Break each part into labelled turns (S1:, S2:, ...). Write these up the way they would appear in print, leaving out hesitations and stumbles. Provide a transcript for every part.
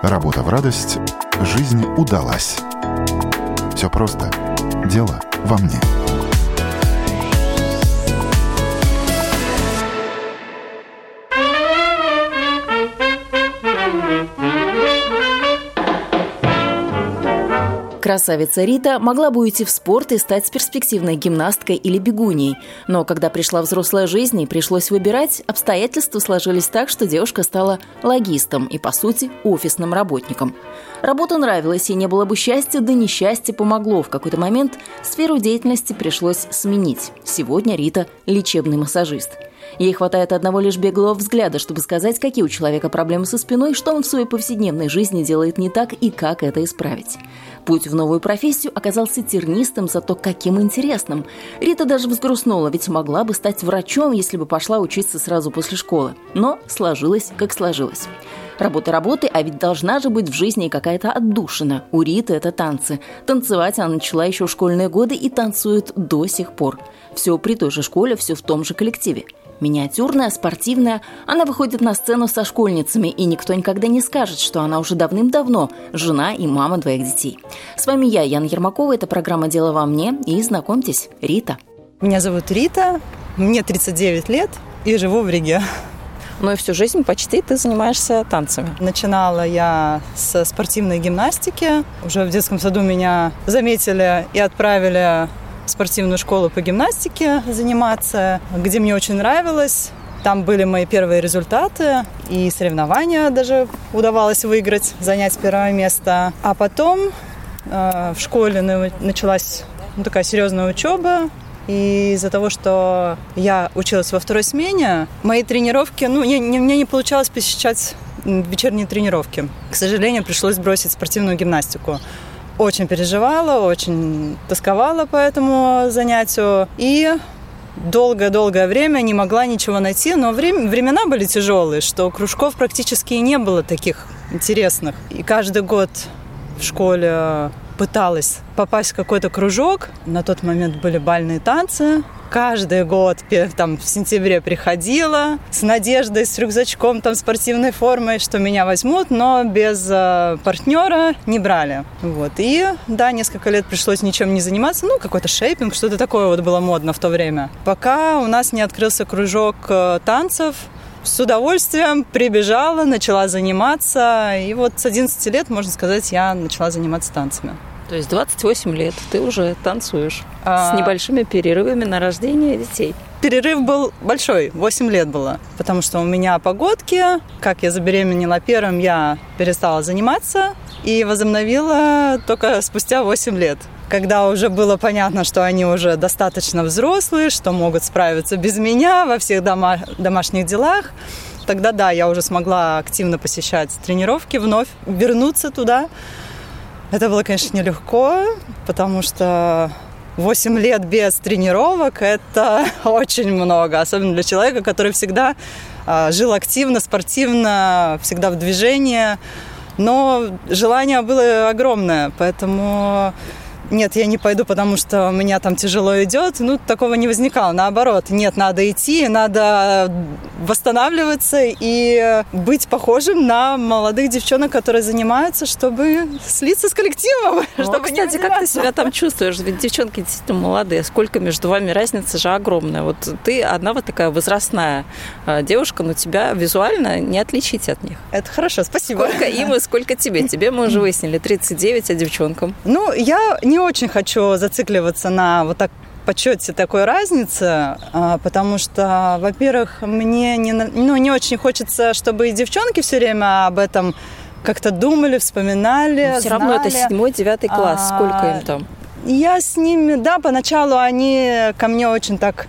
S1: Работа в радость, жизнь удалась. Все просто. Дело во мне.
S2: Красавица Рита могла бы уйти в спорт и стать перспективной гимнасткой или бегуньей. Но когда пришла взрослая жизнь и пришлось выбирать, обстоятельства сложились так, что девушка стала логистом и, по сути, офисным работником. Работа нравилась, и не было бы счастья, да несчастье помогло. В какой-то момент сферу деятельности пришлось сменить. Сегодня Рита – лечебный массажист. Ей хватает одного лишь беглого взгляда, чтобы сказать, какие у человека проблемы со спиной, что он в своей повседневной жизни делает не так и как это исправить. Путь в новую профессию оказался тернистым, зато каким интересным. Рита даже взгрустнула, ведь могла бы стать врачом, если бы пошла учиться сразу после школы. Но сложилось, как сложилось. Работа работы, а ведь должна же быть в жизни какая-то отдушина. У Риты это танцы. Танцевать она начала еще в школьные годы и танцует до сих пор. Все при той же школе, все в том же коллективе. Миниатюрная, спортивная, она выходит на сцену со школьницами, и никто никогда не скажет, что она уже давным-давно жена и мама 2 детей. С вами я, Яна Ермакова, это программа «Дело во мне», и знакомьтесь, Рита.
S3: Меня зовут Рита, мне 39 лет и живу в Риге.
S2: Ну и всю жизнь почти ты занимаешься танцами.
S3: Начинала я со спортивной гимнастики. Уже в детском саду меня заметили и отправили в спортивную школу по гимнастике заниматься, где мне очень нравилось. Там были мои первые результаты, и соревнования даже удавалось выиграть, занять первое место. А потом в школе началась такая серьезная учеба. И из-за того, что я училась во второй смене, мои тренировки, мне не получалось посещать вечерние тренировки. К сожалению, пришлось бросить спортивную гимнастику. Очень переживала, очень тосковала по этому занятию. И долгое-долгое время не могла ничего найти. Но времена были тяжелые, что кружков практически и не было таких интересных. И каждый год в школе пыталась попасть в какой-то кружок. На тот момент были бальные танцы. Каждый год в сентябре приходила с надеждой, с рюкзачком, спортивной формой, что меня возьмут, но без партнера не брали. И несколько лет пришлось ничем не заниматься. Какой-то шейпинг, что-то такое было модно в то время. Пока у нас не открылся кружок танцев, с удовольствием прибежала, начала заниматься. И с 11 лет, можно сказать, я начала заниматься танцами.
S2: То есть 28 лет ты уже танцуешь с небольшими перерывами на рождение детей.
S3: Перерыв был большой, 8 лет было, потому что у меня погодки. Как я забеременела первым, я перестала заниматься и возобновила только спустя 8 лет. Когда уже было понятно, что они уже достаточно взрослые, что могут справиться без меня во всех домашних делах, тогда я уже смогла активно посещать тренировки, вновь вернуться туда. Это было, конечно, нелегко, потому что 8 лет без тренировок – это очень много, особенно для человека, который всегда жил активно, спортивно, всегда в движении. Но желание было огромное, поэтому нет, я не пойду, потому что у меня там тяжело идет. Такого не возникало. Наоборот, нет, надо идти, надо восстанавливаться и быть похожим на молодых девчонок, которые занимаются, чтобы слиться с коллективом.
S2: Кстати, как ты себя там чувствуешь? Ведь девчонки действительно молодые. Сколько между вами разница же огромная. Ты одна такая возрастная девушка, но тебя визуально не отличить от них.
S3: Это хорошо, спасибо.
S2: Сколько им и сколько тебе? Тебе мы уже выяснили 39, а девчонкам?
S3: Я не очень хочу зацикливаться на подсчете такой разницы, потому что, во-первых, мне не очень хочется, чтобы и девчонки все время об этом как-то думали, вспоминали,
S2: все равно это 7-9 класс. Сколько им там?
S3: Я с ними, поначалу они ко мне очень так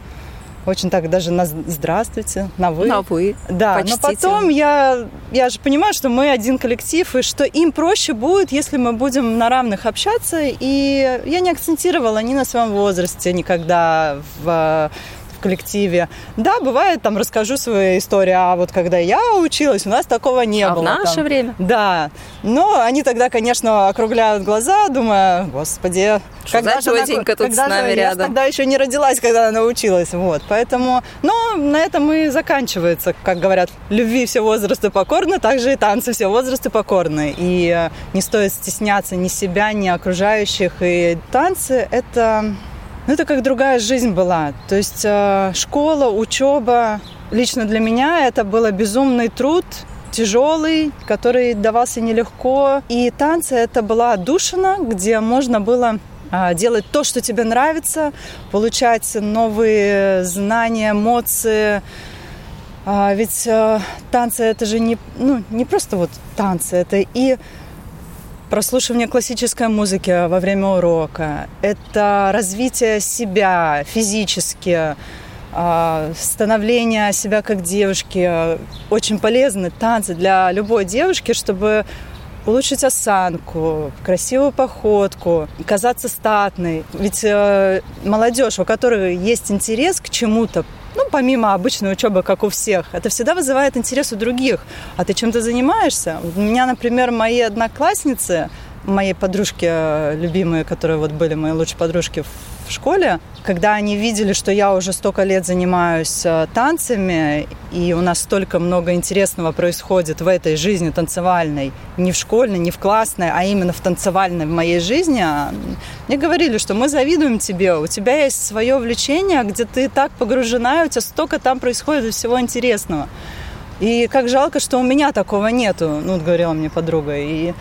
S3: даже на «здравствуйте», на «вы».
S2: На «вы».
S3: Да, но потом я же понимаю, что мы один коллектив, и что им проще будет, если мы будем на равных общаться. И я не акцентировала ни на своем возрасте никогда в коллективе. Да, бывает, там расскажу свою историю, а вот когда я училась, у нас такого не было.
S2: В наше время?
S3: Да. Но они тогда, конечно, округляют глаза, думая, господи,
S2: когда же тетенька тут с нами рядом?
S3: Я тогда еще не родилась, когда она училась. Вот. Поэтому, но на этом и заканчивается. Как говорят, любви все возрасты покорны, так же и танцы все возрасты покорны. И не стоит стесняться ни себя, ни окружающих. И танцы – это как другая жизнь была. То есть школа, учеба. Лично для меня это был безумный труд, тяжелый, который давался нелегко. И танцы – это была отдушина, где можно было делать то, что тебе нравится, получать новые знания, эмоции. Ведь танцы – это же не просто вот танцы, это и прослушивание классической музыки во время урока, это развитие себя физически, становление себя как девушки. Очень полезны танцы для любой девушки, чтобы улучшить осанку, красивую походку, казаться статной. Ведь молодежь, у которой есть интерес к чему-то, помимо обычной учебы, как у всех, это всегда вызывает интерес у других. А ты чем-то занимаешься? У меня, например, мои одноклассницы, мои подружки любимые, которые вот были мои лучшие подружки в школе, когда они видели, что я уже столько лет занимаюсь танцами, и у нас столько много интересного происходит в этой жизни танцевальной, не в школьной, не в классной, а именно в танцевальной в моей жизни, мне говорили, что мы завидуем тебе, у тебя есть свое влечение, где ты так погружена, у тебя столько там происходит всего интересного. И как жалко, что у меня такого нету, говорила мне подруга.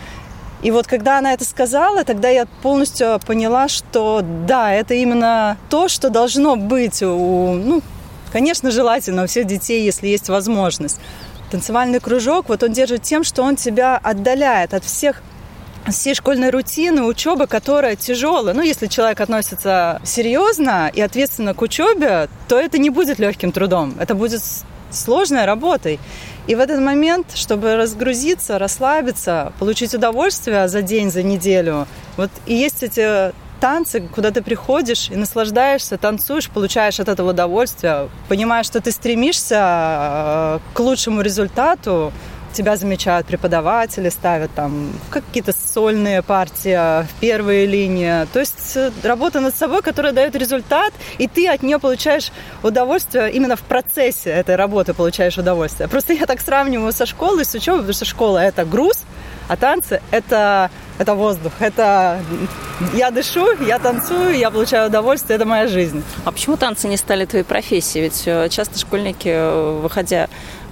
S3: И вот когда она это сказала, тогда я полностью поняла, что да, это именно то, что должно быть конечно, желательно у всех детей, если есть возможность. Танцевальный кружок, вот он держит тем, что он тебя отдаляет от всей школьной рутины, учебы, которая тяжелая. Если человек относится серьезно и ответственно к учебе, то это не будет легким трудом, это будет сложной работой. И в этот момент, чтобы разгрузиться, расслабиться, получить удовольствие за день, за неделю, вот и есть эти танцы, куда ты приходишь и наслаждаешься, танцуешь, получаешь от этого удовольствие, понимаешь, что ты стремишься к лучшему результату, тебя замечают преподаватели, ставят там какие-то сольные партии в первые линии. То есть работа над собой, которая дает результат, и ты от нее получаешь удовольствие именно в процессе этой работы получаешь удовольствие. Просто я так сравниваю со школой, с учебой, потому что школа – это груз, а танцы – это воздух, это я дышу, я танцую, я получаю удовольствие, это моя жизнь.
S2: А почему танцы не стали твоей профессией? Ведь часто школьники, выходя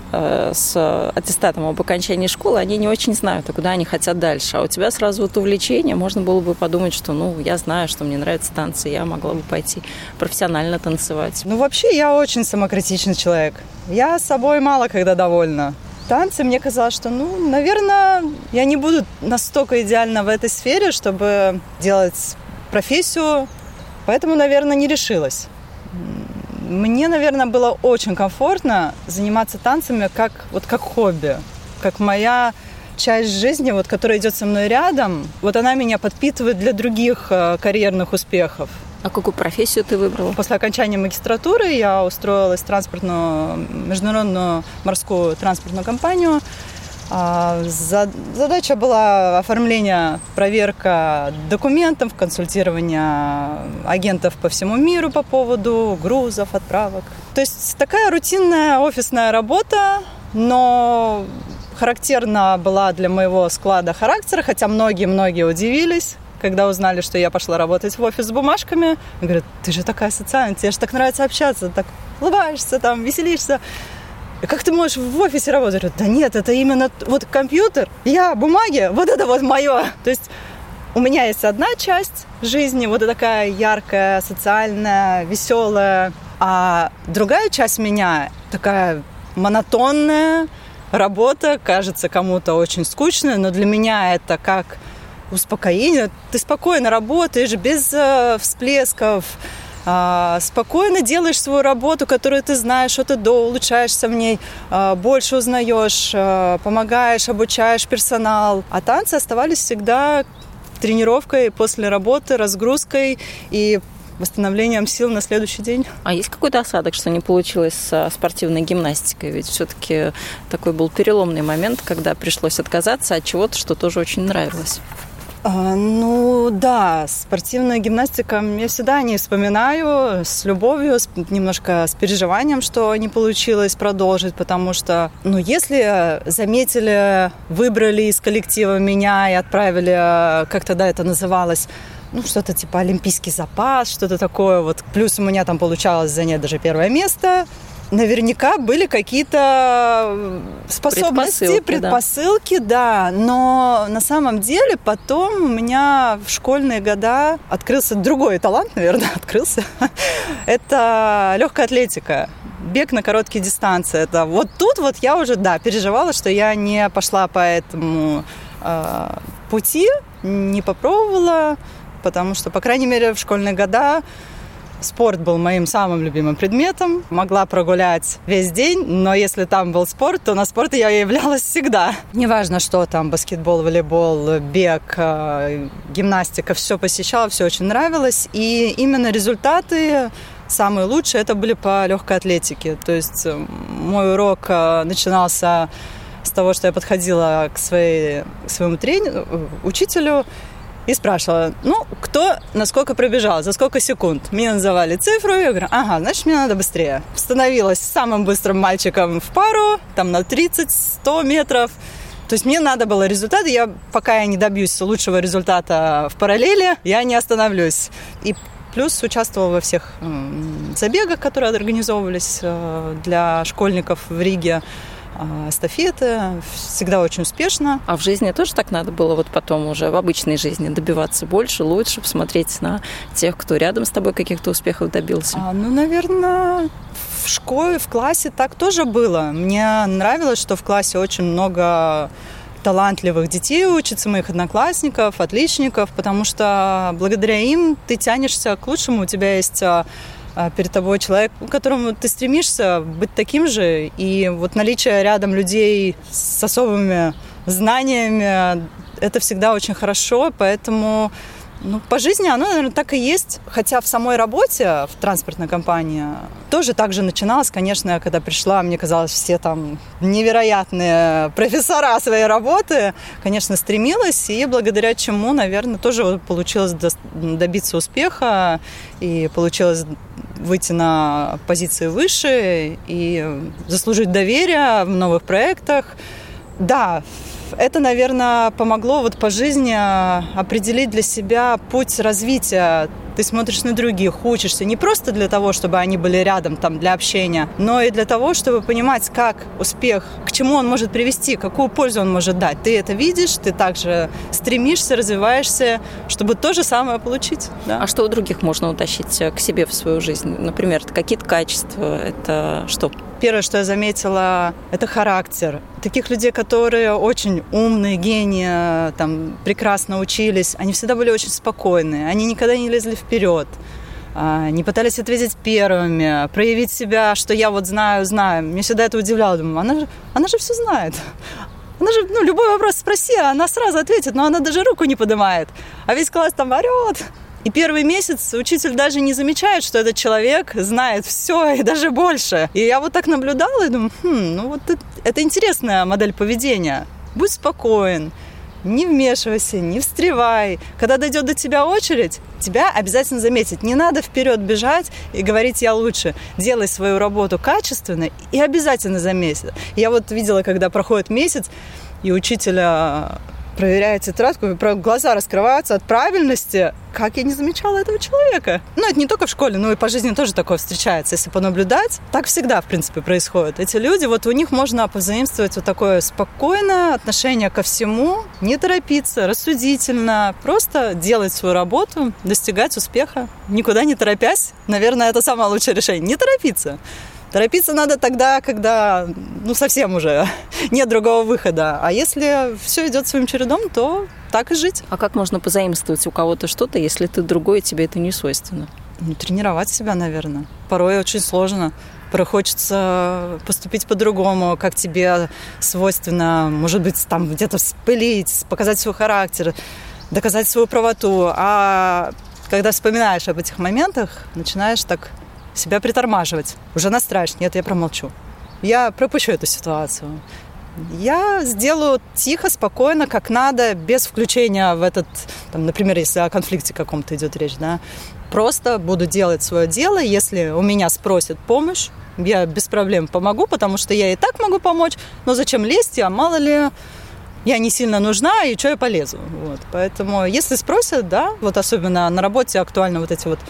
S2: с аттестатом об окончании школы, они не очень знают, куда они хотят дальше. А у тебя сразу вот увлечение, можно было бы подумать, что, я знаю, что мне нравятся танцы, я могла бы пойти профессионально танцевать.
S3: Вообще, я очень самокритичный человек. Я собой мало когда довольна. Танцы, мне казалось, что, наверное, я не буду настолько идеально в этой сфере, чтобы делать профессию, поэтому, наверное, не решилась. Мне, наверное, было очень комфортно заниматься танцами как хобби, как моя часть жизни, которая идет со мной рядом. Она меня подпитывает для других карьерных успехов.
S2: А какую профессию ты выбрала?
S3: После окончания магистратуры я устроилась в международную морскую транспортную компанию. Задача была оформление, проверка документов, консультирование агентов по всему миру по поводу грузов, отправок. То есть такая рутинная офисная работа, но характерна была для моего склада характера, хотя многие удивились, когда узнали, что я пошла работать в офис с бумажками. Говорят, ты же такая социальная, тебе же так нравится общаться, так улыбаешься, веселишься. Как ты можешь в офисе работать? Да нет, это именно компьютер, я, бумаги, это мое. То есть у меня есть одна часть жизни, такая яркая, социальная, веселая, а другая часть меня такая монотонная, работа, кажется кому-то очень скучная, но для меня это как успокоение. Ты спокойно работаешь, без всплесков, спокойно делаешь свою работу, которую ты знаешь, что ты улучшаешься в ней, больше узнаешь, помогаешь, обучаешь персонал. А танцы оставались всегда тренировкой после работы, разгрузкой. И восстановлением сил на следующий день.
S2: А есть какой-то осадок, что не получилось со спортивной гимнастикой? Ведь все-таки такой был переломный момент, когда пришлось отказаться от чего-то, что тоже очень нравилось.
S3: Да, спортивная гимнастика, я всегда о ней вспоминаю с любовью, немножко с переживанием, что не получилось продолжить, потому что, если заметили, выбрали из коллектива меня и отправили, как тогда это называлось, что-то типа олимпийский запас, что-то такое, плюс у меня там получалось занять даже первое место. Наверняка были какие-то способности, предпосылки, да. Но на самом деле потом у меня в школьные года открылся другой талант, наверное, Это легкая атлетика. Бег на короткие дистанции. Это тут я уже, переживала, что я не пошла по этому пути, не попробовала, потому что, по крайней мере, в школьные года спорт был моим самым любимым предметом. Могла прогулять весь день, но если там был спорт, то на спорт я являлась всегда. Неважно, что там, баскетбол, волейбол, бег, гимнастика, все посещала, все очень нравилось. И именно результаты самые лучшие это были по легкой атлетике. То есть мой урок начинался с того, что я подходила к своему учителю, и спрашивала, кто насколько пробежал, за сколько секунд. Мне называли цифру, я говорю, значит, мне надо быстрее. Становилась самым быстрым мальчиком в пару, там на 30-100 метров. То есть мне надо было результат, и пока я не добьюсь лучшего результата в параллели, я не остановлюсь. И плюс участвовала во всех забегах, которые организовывались для школьников в Риге. Эстафеты, всегда очень успешно.
S2: А в жизни тоже так надо было потом уже в обычной жизни добиваться больше, лучше, посмотреть на тех, кто рядом с тобой каких-то успехов добился?
S3: Наверное, в школе, в классе так тоже было. Мне нравилось, что в классе очень много талантливых детей учатся, моих одноклассников, отличников, потому что благодаря им ты тянешься к лучшему, у тебя есть перед тобой человек, к которому ты стремишься быть таким же. И наличие рядом людей с особыми знаниями, это всегда очень хорошо. Поэтому по жизни оно, наверное, так и есть. Хотя в самой работе, в транспортной компании, тоже так же начиналось. Конечно, когда пришла, мне казалось, все там невероятные профессора своей работы. Конечно, стремилась, и благодаря чему, наверное, тоже получилось добиться успеха. И получилось выйти на позиции выше и заслужить доверие в новых проектах. Да, это, наверное, помогло по жизни определить для себя путь развития. Ты смотришь на других, учишься не просто для того, чтобы они были рядом для общения, но и для того, чтобы понимать, как успех, к чему он может привести, какую пользу он может дать. Ты это видишь, ты также стремишься, развиваешься, чтобы то же самое получить. Да?
S2: А что у других можно утащить к себе в свою жизнь? Например, это какие-то качества, это что?
S3: Первое, что я заметила, это характер. Таких людей, которые очень умные, гении, прекрасно учились, они всегда были очень спокойные, они никогда не лезли вперед, не пытались ответить первыми, проявить себя, что я знаю. Меня всегда это удивляло. Думаю, она же все знает. Она же, любой вопрос спроси, она сразу ответит, но она даже руку не поднимает. А весь класс орет. И первый месяц учитель даже не замечает, что этот человек знает все и даже больше. И я так наблюдала и думаю, это интересная модель поведения. Будь спокоен, не вмешивайся, не встревай. Когда дойдет до тебя очередь, тебя обязательно заметят. Не надо вперед бежать и говорить «я лучше». Делай свою работу качественно и обязательно заметят. Я видела, когда проходит месяц, и учителя проверяет тетрадку, глаза раскрываются от правильности. Как я не замечала этого человека? Это не только в школе, но и по жизни тоже такое встречается. Если понаблюдать, так всегда, в принципе, происходит. Эти люди, у них можно позаимствовать такое спокойное отношение ко всему, не торопиться, рассудительно, просто делать свою работу, достигать успеха, никуда не торопясь. Наверное, это самое лучшее решение. Не торопиться. Торопиться надо тогда, когда совсем уже нет другого выхода. А если все идет своим чередом, то так и жить.
S2: А как можно позаимствовать у кого-то что-то, если ты другой, и тебе это не свойственно?
S3: Тренировать себя, наверное. Порой очень сложно. Порой хочется поступить по-другому, как тебе свойственно. Может быть, где-то вспылить, показать свой характер, доказать свою правоту. А когда вспоминаешь об этих моментах, начинаешь так себя притормаживать. Уже настраиваешь. Нет, я промолчу. Я пропущу эту ситуацию. Я сделаю тихо, спокойно, как надо, без включения в этот, там, например, если о конфликте каком-то идет речь, да, просто буду делать свое дело. Если у меня спросят помощь, я без проблем помогу, потому что я и так могу помочь, но зачем лезть, а мало ли я не сильно нужна, и что я полезу. Вот. Поэтому, если спросят, да, вот особенно на работе актуальны вот эти вот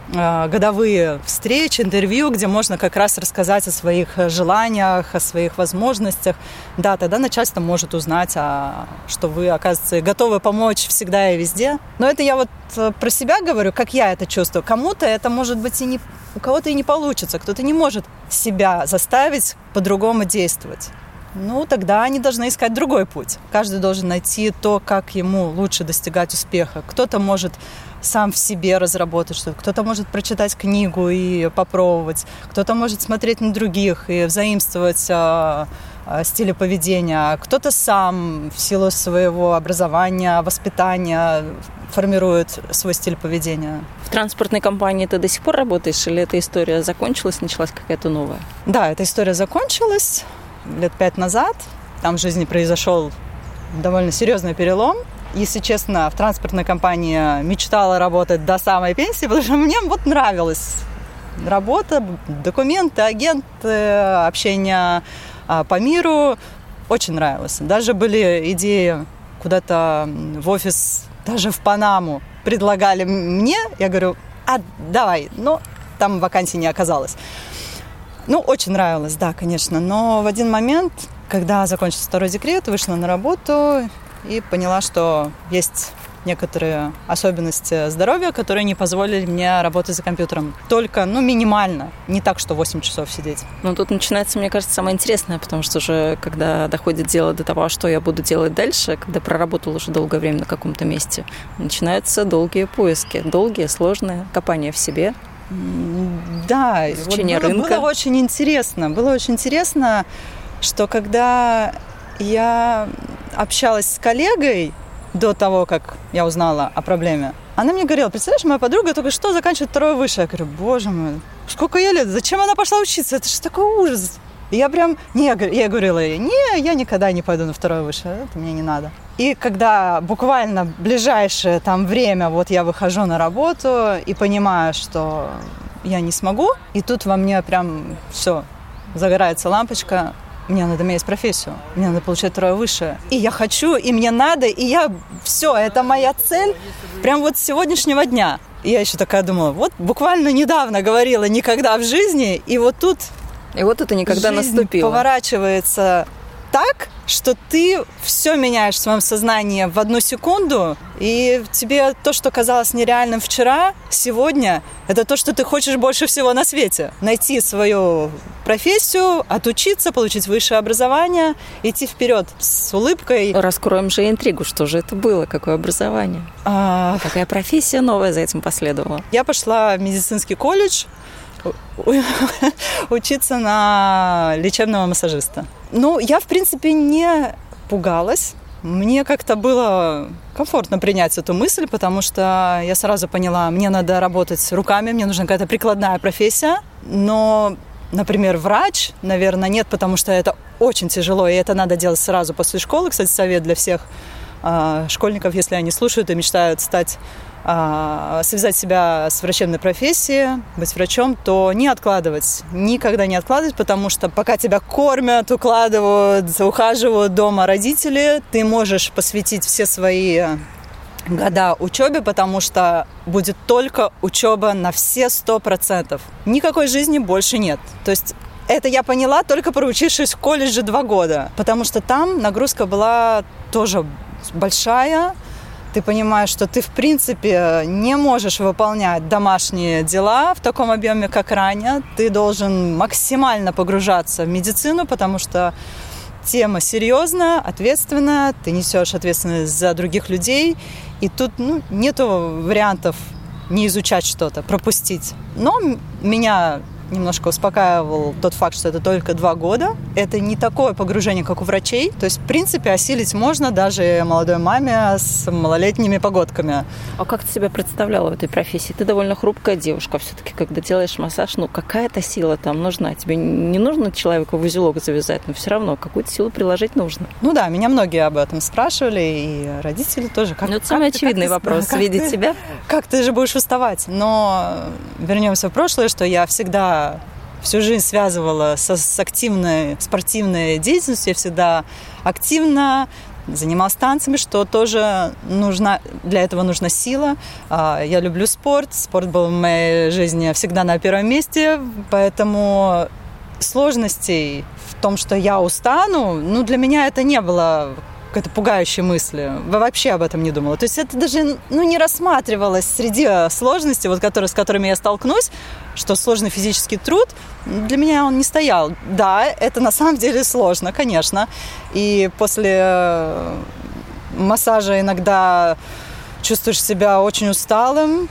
S3: годовые встречи, интервью, где можно как раз рассказать о своих желаниях, о своих возможностях. Да, тогда начальство может узнать, что вы, оказывается, готовы помочь всегда и везде. Но это я вот про себя говорю, как я это чувствую. Кому-то это может быть у кого-то и не получится, кто-то не может себя заставить по-другому действовать. Ну, тогда они должны искать другой путь. Каждый должен найти то, как ему лучше достигать успеха. Кто-то может сам в себе разработать что-то, кто-то может прочитать книгу и попробовать, кто-то может смотреть на других и взаимствовать стиле поведения, кто-то сам в силу своего образования, воспитания формирует свой стиль поведения.
S2: В транспортной компании ты до сих пор работаешь, или эта история закончилась, началась какая-то новая?
S3: Да, эта история закончилась лет 5 назад. Там в жизни произошел довольно серьезный перелом. Если честно, в транспортной компании мечтала работать до самой пенсии, потому что мне вот нравилась работа, документы, агенты, общение по миру. Очень нравилось. Даже были идеи куда-то в офис, даже в Панаму предлагали мне. Я говорю, давай, но там вакансий не оказалось. Ну, очень нравилось, да, конечно. Но в один момент, когда закончился второй декрет, вышла на работу и поняла, что есть некоторые особенности здоровья, которые не позволили мне работать за компьютером. Только, минимально. Не так, что 8 часов сидеть.
S2: Ну, тут начинается, мне кажется, самое интересное, потому что уже, когда доходит дело до того, что я буду делать дальше, когда проработал уже долгое время на каком-то месте, начинаются долгие поиски, долгие, сложные, копания в себе.
S3: Да,
S2: изучение рынка.
S3: Было очень интересно, что когда я общалась с коллегой до того, как я узнала о проблеме, она мне говорила, представляешь, моя подруга только что заканчивает второе высшее. Я говорю, боже мой, сколько ей лет, зачем она пошла учиться? Это же такой ужас. И я говорила ей, я никогда не пойду на второе высшее, это мне не надо. И когда буквально ближайшее там время, вот я выхожу на работу и понимаю, что я не смогу, и тут во мне прям все, загорается лампочка, мне надо менять профессию, мне надо получать второе высшее. И я хочу, и мне надо, и все, это моя цель прям вот с сегодняшнего дня. И я еще такая думала, вот буквально недавно говорила никогда в жизни, и вот тут
S2: и вот это никогда
S3: жизнь
S2: наступило.
S3: Поворачивается так, что ты все меняешь в своем сознании в одну секунду, и тебе то, что казалось нереальным вчера, сегодня, это то, что ты хочешь больше всего на свете. Найти свою профессию, отучиться, получить высшее образование, идти вперед с улыбкой.
S2: Раскроем же интригу, что же это было, какое образование, какая профессия новая за этим последовала.
S3: Я пошла в медицинский колледж учиться на лечебного массажиста. Я, в принципе, не пугалась. Мне как-то было комфортно принять эту мысль, потому что я сразу поняла, мне надо работать руками, мне нужна какая-то прикладная профессия. Но, например, врач, наверное, нет, потому что это очень тяжело, и это надо делать сразу после школы. Кстати, совет для всех школьников, если они слушают и мечтают связать себя с врачебной профессией, быть врачом, то не откладывать, никогда не откладывать, потому что пока тебя кормят, укладывают, ухаживают дома родители, ты можешь посвятить все свои года учебе, потому что будет только учеба на все 100%. Никакой жизни больше нет. То есть это я поняла, только проучившись в колледже 2 года, потому что там нагрузка была тоже большая. Ты понимаешь, что ты, в принципе, не можешь выполнять домашние дела в таком объеме, как ранее. Ты должен максимально погружаться в медицину, потому что тема серьезная, ответственная. Ты несешь ответственность за других людей. И тут нету вариантов не изучать что-то, пропустить. Но меня немножко успокаивал тот факт, что это только 2 года. это не такое погружение, как у врачей. То есть, в принципе, осилить можно даже молодой маме с малолетними погодками.
S2: А как ты себя представляла в этой профессии? Ты довольно хрупкая девушка. Все-таки, когда делаешь массаж, какая-то сила там нужна. Тебе не нужно человеку в узелок завязать, но все равно какую-то силу приложить нужно.
S3: Да, меня многие об этом спрашивали, и родители тоже.
S2: Это самый очевидный вопрос, видеть себя.
S3: Как ты же будешь уставать? Но вернемся в прошлое, что я всегда всю жизнь связывала с активной спортивной деятельностью. Я всегда активно занималась танцами, что тоже нужно, для этого нужна сила. Я люблю спорт. Спорт был в моей жизни всегда на первом месте, поэтому сложностей в том, что я устану, для меня это не было какой-то пугающей мысли. Вообще об этом не думала. То есть это даже не рассматривалось среди сложностей, с которыми я столкнусь, что сложный физический труд, для меня он не стоял. Да, это на самом деле сложно, конечно. И после массажа иногда чувствуешь себя очень усталым.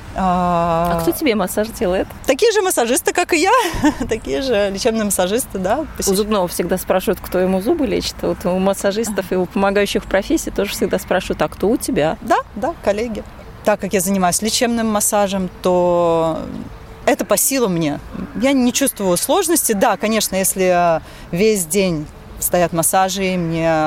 S2: А кто тебе массаж делает?
S3: Такие же массажисты, как и я. Такие же лечебные массажисты, да.
S2: У зубного всегда спрашивают, кто ему зубы лечит. Вот у массажистов и у помогающих профессий тоже всегда спрашивают, а кто у тебя?
S3: Да, коллеги. Так как я занимаюсь лечебным массажем, то это по силу мне. Я не чувствую сложности. Да, конечно, если весь день стоят массажи, у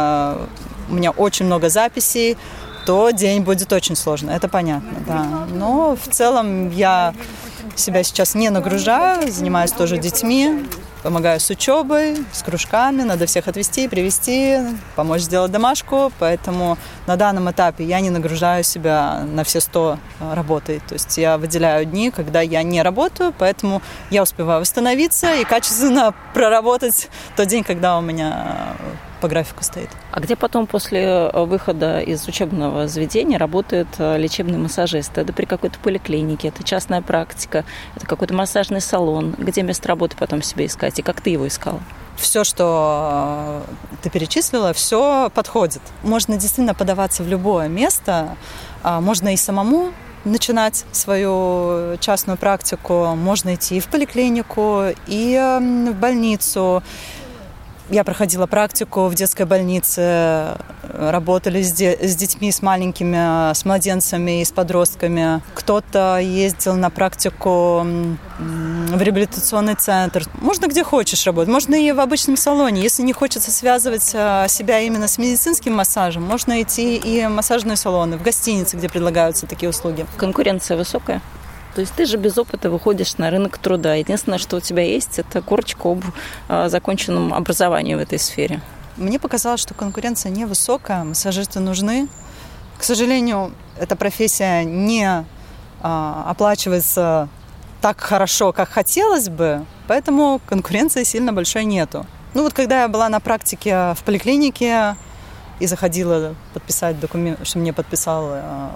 S3: меня очень много записей, то день будет очень сложно, это понятно, да. Но в целом я себя сейчас не нагружаю, занимаюсь тоже детьми, помогаю с учебой, с кружками, надо всех отвезти, привезти, помочь сделать домашку, поэтому на данном этапе я не нагружаю себя на все 100 работой. То есть я выделяю дни, когда я не работаю, поэтому я успеваю восстановиться и качественно проработать тот день, когда у меня по графику стоит.
S2: А где потом после выхода из учебного заведения работает лечебный массажист? Это при какой-то поликлинике, это частная практика, это какой-то массажный салон? Где место работы потом себе искать? И как ты его искала?
S3: Все, что ты перечислила, все подходит. Можно действительно подаваться в любое место, можно и самому начинать свою частную практику, можно идти и в поликлинику, и в больницу. Я проходила практику в детской больнице, работали с детьми, с маленькими, с младенцами и с подростками. Кто-то ездил на практику в реабилитационный центр. Можно где хочешь работать, можно и в обычном салоне. Если не хочется связывать себя именно с медицинским массажем, можно идти и в массажные салоны, в гостиницы, где предлагаются такие услуги.
S2: Конкуренция высокая? То есть ты же без опыта выходишь на рынок труда. Единственное, что у тебя есть, это корочка об законченном образовании в этой сфере.
S3: Мне показалось, что конкуренция невысокая, массажисты нужны. К сожалению, эта профессия не оплачивается так хорошо, как хотелось бы, поэтому конкуренции сильно большой нету. Когда я была на практике в поликлинике и заходила подписать документ, что мне подписал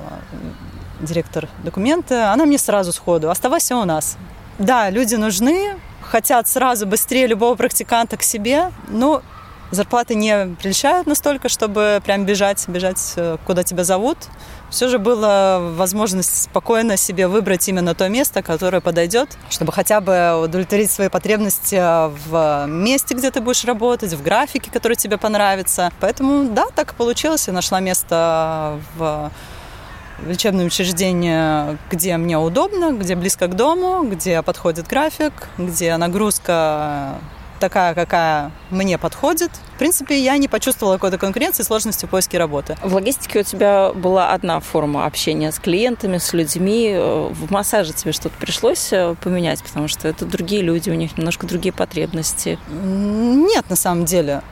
S3: директор документы, она мне сразу сходу: оставайся у нас. Да, люди нужны, хотят сразу быстрее любого практиканта к себе, но зарплаты не прельщают настолько, чтобы прям бежать, куда тебя зовут. Все же была возможность спокойно себе выбрать именно то место, которое подойдет, чтобы хотя бы удовлетворить свои потребности в месте, где ты будешь работать, в графике, который тебе понравится. Поэтому, да, так и получилось. Я нашла место в лечебное учреждение, где мне удобно, где близко к дому, где подходит график, где нагрузка такая, какая мне подходит. В принципе, я не почувствовала какой-то конкуренции и сложности в поиске работы.
S2: В логистике у тебя была одна форма общения с клиентами, с людьми. В массаже тебе что-то пришлось поменять, потому что это другие люди, у них немножко другие потребности?
S3: Нет, на самом деле.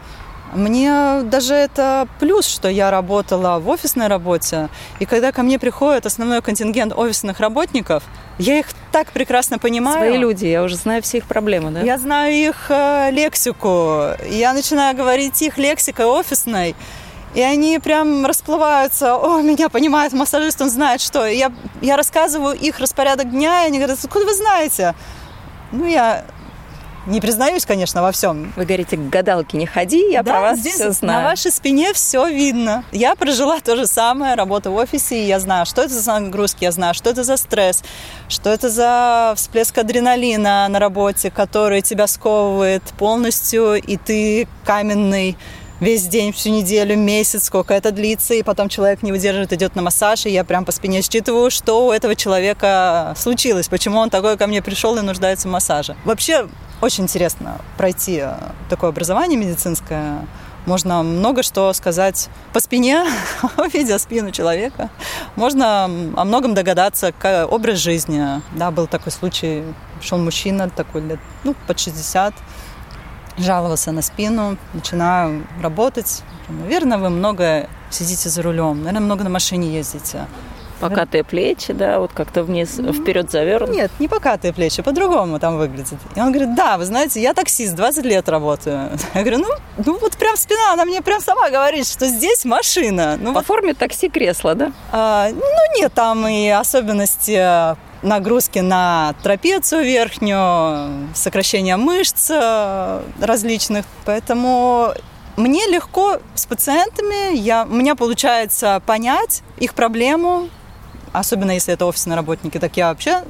S3: Мне даже это плюс, что я работала в офисной работе, и когда ко мне приходит основной контингент офисных работников, я их так прекрасно понимаю.
S2: Свои люди, я уже знаю все их проблемы, да?
S3: Я знаю их лексику, я начинаю говорить их лексикой офисной, и они прям расплываются: о, меня понимает массажист, он знает, что. Я рассказываю их распорядок дня, и они говорят: откуда вы знаете? Я не признаюсь, конечно, во всем.
S2: Вы говорите, к гадалке не ходи, я про вас
S3: здесь
S2: все знаю.
S3: На вашей спине все видно. Я прожила то же самое, работа в офисе, и я знаю, что это за нагрузки, я знаю, что это за стресс, что это за всплеск адреналина на работе, который тебя сковывает полностью, и ты каменный весь день, всю неделю, месяц, сколько это длится, и потом человек не выдерживает, идет на массаж, и я прям по спине считываю, что у этого человека случилось, почему он такой ко мне пришел и нуждается в массаже. Вообще, очень интересно пройти такое образование медицинское. Можно много что сказать по спине, видя спину человека. Можно о многом догадаться, как образ жизни. Да, был такой случай, пришел мужчина, такой лет, под 60, жаловался на спину, начинаю работать. Наверное, вы много сидите за рулем, наверное, много на машине ездите.
S2: Покатые плечи, да, вот как-то вниз, вперед завернут.
S3: Нет, не покатые плечи, по-другому там выглядит. И он говорит, да, вы знаете, я таксист, 20 лет работаю. Я говорю, ну вот прям спина, она мне прям сама говорит, что здесь машина.
S2: По форме такси-кресло, да?
S3: Нет, там и особенности нагрузки на трапецию верхнюю, сокращение мышц различных. Поэтому мне легко с пациентами, у меня получается понять их проблему, особенно если это офисные работники, так я вообще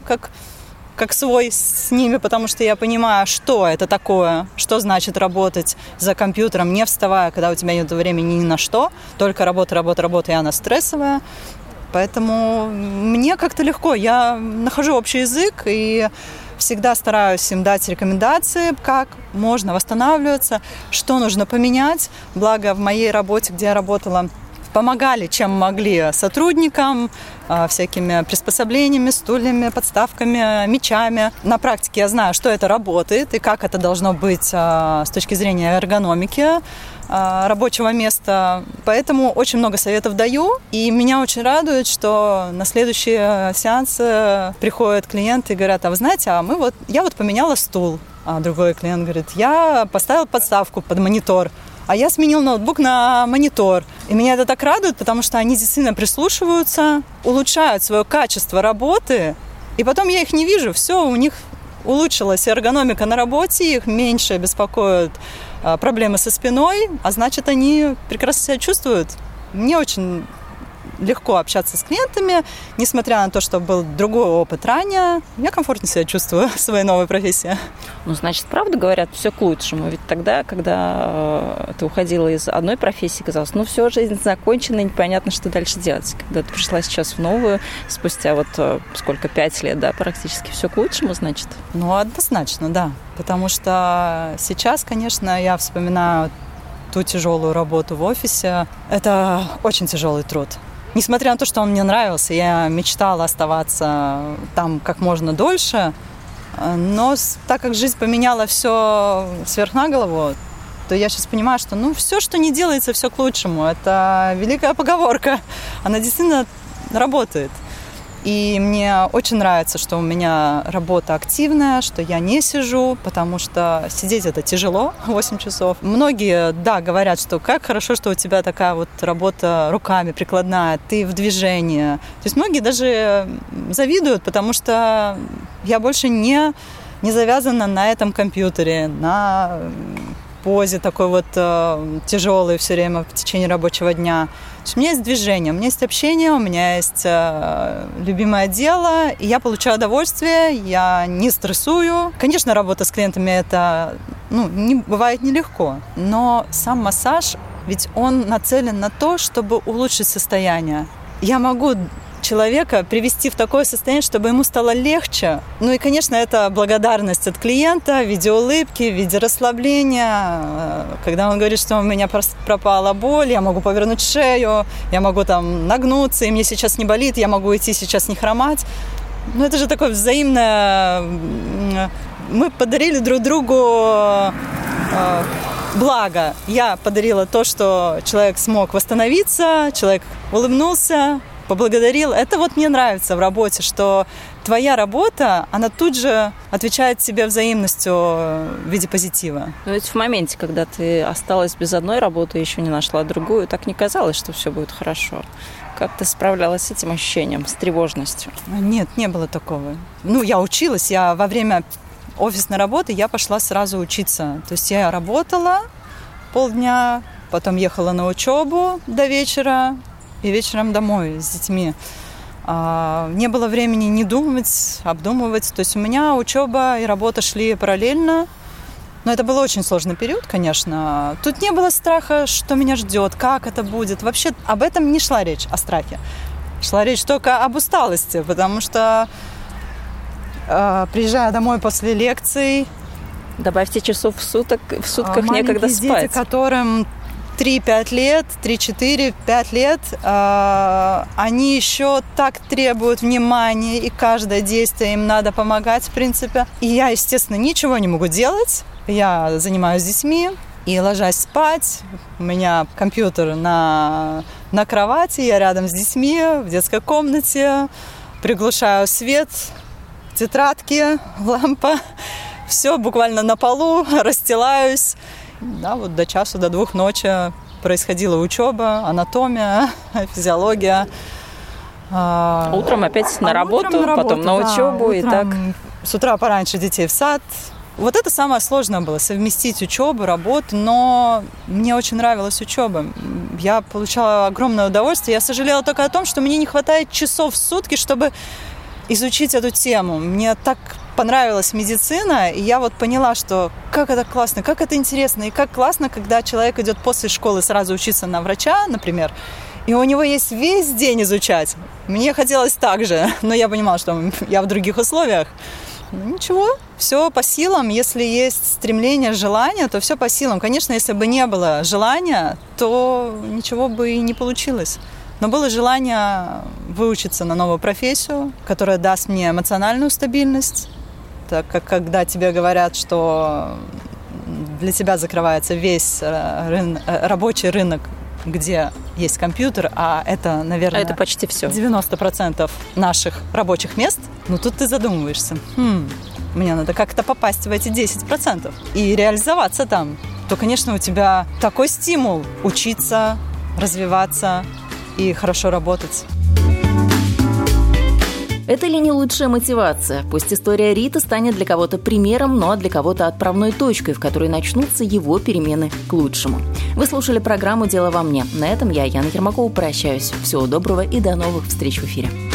S3: как свой с ними, потому что я понимаю, что это такое, что значит работать за компьютером, не вставая, когда у тебя нет времени ни на что, только работа, и она стрессовая. Поэтому мне как-то легко, я нахожу общий язык и всегда стараюсь им дать рекомендации, как можно восстанавливаться, что нужно поменять. Благо в моей работе, где я работала, помогали, чем могли сотрудникам, всякими приспособлениями, стульями, подставками, мячами. На практике я знаю, что это работает и как это должно быть с точки зрения эргономики рабочего места. Поэтому очень много советов даю. И меня очень радует, что на следующие сеансы приходят клиенты и говорят, а вы знаете, я поменяла стул. А другой клиент говорит, я поставил подставку под монитор, а я сменил ноутбук на монитор. И меня это так радует, потому что они действительно прислушиваются, улучшают свое качество работы, и потом я их не вижу. Все, у них улучшилась эргономика на работе, их меньше беспокоят проблемы со спиной, а значит, они прекрасно себя чувствуют. Мне очень легко общаться с клиентами, несмотря на то, что был другой опыт ранее. Я комфортно себя чувствую в своей новой профессии.
S2: Значит, правда говорят, все к лучшему. Ведь тогда, когда ты уходила из одной профессии, казалось, все, жизнь закончена, непонятно, что дальше делать. Когда ты пришла сейчас в новую, спустя 5 лет, да, практически все к лучшему, значит?
S3: Однозначно, да. Потому что сейчас, конечно, я вспоминаю ту тяжелую работу в офисе. Это очень тяжелый труд. Несмотря на то, что он мне нравился, я мечтала оставаться там как можно дольше, но так как жизнь поменяла все сверх на голову, то я сейчас понимаю, что все, что не делается, все к лучшему. Это великая поговорка. Она действительно работает. И мне очень нравится, что у меня работа активная, что я не сижу, потому что сидеть это тяжело, 8 часов. Многие, да, говорят, что как хорошо, что у тебя такая работа руками прикладная, ты в движении. То есть многие даже завидуют, потому что я больше не завязана на этом компьютере, на позе такой тяжелой все время в течение рабочего дня. У меня есть движение, у меня есть общение, у меня есть любимое дело, и я получаю удовольствие, я не стрессую. Конечно, работа с клиентами это бывает нелегко, но сам массаж, ведь он нацелен на то, чтобы улучшить состояние. Я могу человека привести в такое состояние, чтобы ему стало легче. И, конечно, это благодарность от клиента в виде улыбки, в виде расслабления. Когда он говорит, что у меня пропала боль, я могу повернуть шею, я могу нагнуться, и мне сейчас не болит, я могу идти сейчас не хромать. Это же такое взаимное... Мы подарили друг другу благо. Я подарила то, что человек смог восстановиться, человек улыбнулся, поблагодарил. Это мне нравится в работе, что твоя работа, она тут же отвечает тебе взаимностью в виде позитива.
S2: Но ведь в моменте, когда ты осталась без одной работы и еще не нашла другую, так не казалось, что все будет хорошо. Как ты справлялась с этим ощущением, с тревожностью?
S3: Нет, не было такого. Я училась, я во время офисной работы я пошла сразу учиться. То есть я работала полдня, потом ехала на учебу до вечера и вечером домой с детьми. Не было времени ни думать, обдумывать. То есть у меня учеба и работа шли параллельно. Но это был очень сложный период, конечно. Тут не было страха, что меня ждет, как это будет. Вообще об этом не шла речь, о страхе. Шла речь только об усталости, потому что, приезжая домой после лекций...
S2: Добавьте часов в сутках некогда спать.
S3: Дети, которым 3-5 лет, 3-4-5 лет, они еще так требуют внимания, и каждое действие им надо помогать, в принципе. И я, естественно, ничего не могу делать. Я занимаюсь с детьми и ложась спать. У меня компьютер на кровати, я рядом с детьми, в детской комнате. Приглушаю свет, тетрадки, лампа. Все буквально на полу, расстилаюсь. Да, вот до часу, до 2 ночи происходила учеба, анатомия, физиология.
S2: Утром опять на работу, потом на учебу, и так.
S3: С утра пораньше детей в сад. Вот это самое сложное было, совместить учебу, работу, но мне очень нравилась учеба. Я получала огромное удовольствие. Я сожалела только о том, что мне не хватает часов в сутки, чтобы изучить эту тему. Мне так понравилась медицина, и я вот поняла, что как это классно, как это интересно, и как классно, когда человек идет после школы сразу учиться на врача, например, и у него есть весь день изучать. Мне хотелось так же, но я понимала, что я в других условиях. Ничего, все по силам. Если есть стремление, желание, то все по силам. Конечно, если бы не было желания, то ничего бы и не получилось. Но было желание выучиться на новую профессию, которая даст мне эмоциональную стабильность. Так как когда тебе говорят, что для тебя закрывается весь рабочий рынок, где есть компьютер, а это, наверное,
S2: это почти все.
S3: 90% наших рабочих мест, ну тут ты задумываешься, мне надо как-то попасть в эти 10% и реализоваться там, то, конечно, у тебя такой стимул учиться, развиваться и хорошо работать.
S2: Это ли не лучшая мотивация? Пусть история Риты станет для кого-то примером, но для кого-то отправной точкой, в которой начнутся его перемены к лучшему. Вы слушали программу «Дело во мне». На этом я, Яна Ермакова, прощаюсь. Всего доброго и до новых встреч в эфире.